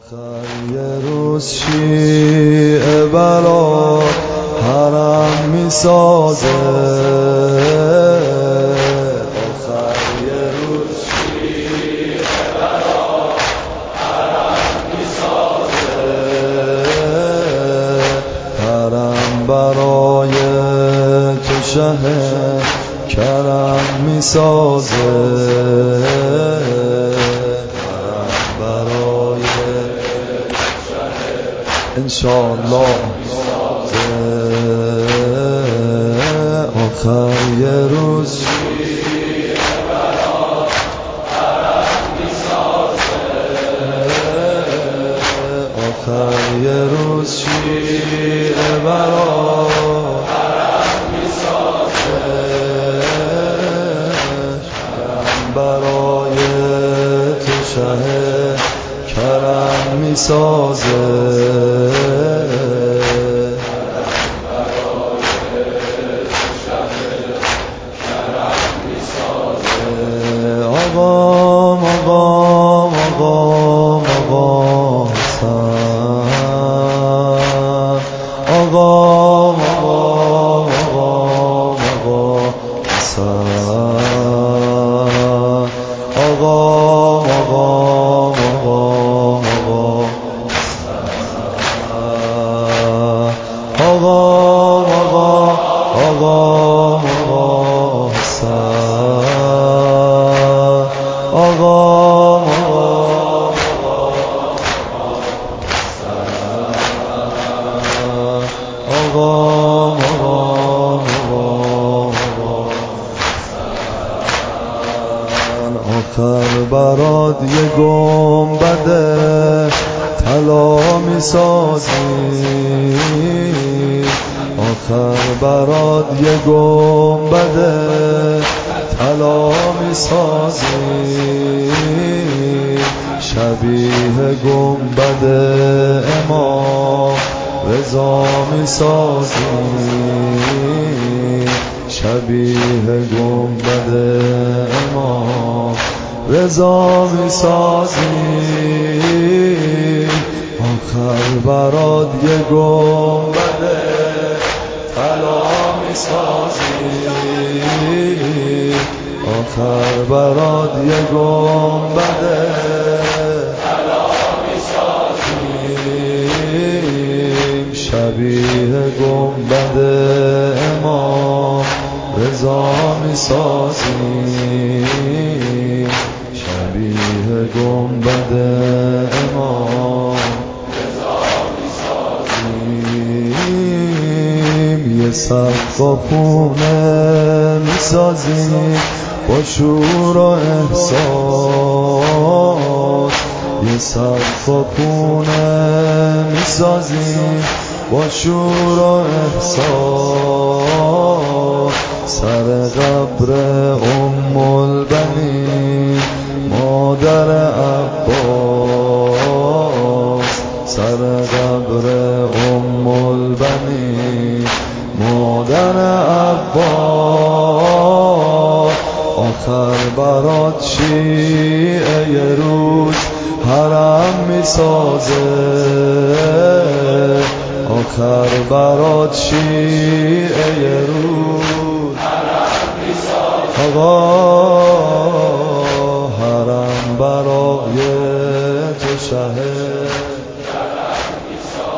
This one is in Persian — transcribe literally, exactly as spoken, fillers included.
آخر یه روز شیعه برا حرم میسازه، آخر یه روز شیعه برا حرم میسازه، حرم برای تو شه کرم میسازه، انشاءالله آخر یه روز شیعه برا حرم میسازه، آخر یه روز شیعه برا حرم میسازه، حرم برای تو شه کرم میسازه، آقا آقا آقا آقا حسن، آقا آقا آقا آقا حسن، آقا آقا آقا آقا آقا آقا آقا آقا حسن، آقا آقا آقا آخر برات یه گنبد طلا میسازی، آخر برات یه گنبد طلا میسازی، شبیه گنبد امام رضا میسازی، شبیه گنبد امام رضا میسازی، آخر برات یه گنبد طلا میسازی، آخر برات یه گنبد طلا میسازی، شبیه گنبد امام رضا میسازی، شبیه گنبد امام رضا میسازی، یه سقف و خونه میسازی با شور و احساس، یه سقف و خونه میسازی با شور و احساس، سر قبر ام البنین مادر عباس، سر قبر ام البنین مادر عباس، آخر برات شیعه یه روز حرم میسازه، آخر برات شیعه یه روز حرم میسازه، آقا حرم برای تو شه کرم میسازه،